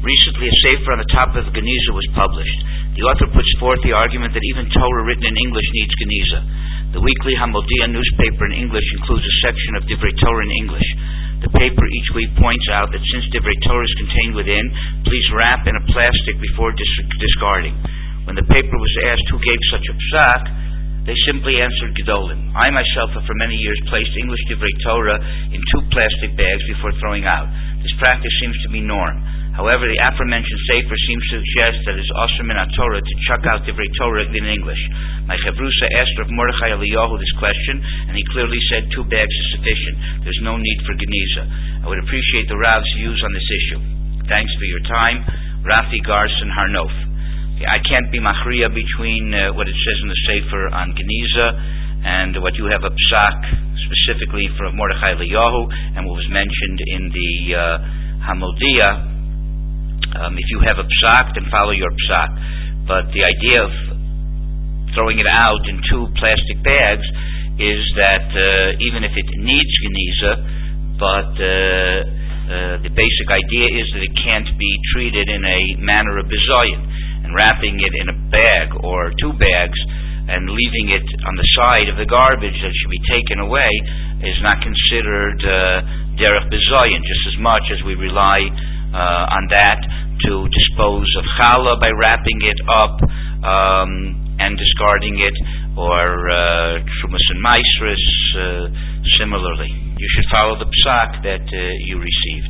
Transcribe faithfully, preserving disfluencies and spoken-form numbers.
Recently, a sefer on the topic of Geniza was published. The author puts forth the argument that even Torah written in English needs Geniza. The weekly Hamodia newspaper in English includes a section of Divrei Torah in English. The paper each week points out that since Divrei Torah is contained within, please wrap in a plastic before dis- discarding. When the paper was asked who gave such a psak, they simply answered Gedolim. I myself have for many years placed English Divrei Torah in two plastic bags before throwing out. This practice seems to be norm. However, the aforementioned sefer seems to suggest that it is also min Torah to chuck out Divrei Torah in English. My Chavrusa asked Rav Mordechai Eliyahu this question, and he clearly said two bags is sufficient. There's no need for Geniza. I would appreciate the Rav's views on this issue. Thanks for your time. Rafi Garson Harnof. I can't be machriya between uh, what it says in the sefer on Geniza and what you have a psak specifically from Mordechai Eliyahu and what was mentioned in the uh, Hamodia. Um, if you have a psak, then follow your psak. But the idea of throwing it out in two plastic bags is that uh, even if it needs Geniza, but uh, uh, the basic idea is that it can't be treated in a manner of bizayin. And wrapping it in a bag or two bags and leaving it on the side of the garbage that should be taken away is not considered uh, derech bizayin, just as much as we rely uh, on that to dispose of challah by wrapping it up um, and discarding it, or uh, trumas and maisris uh, similarly. You should follow the psak that uh, you received.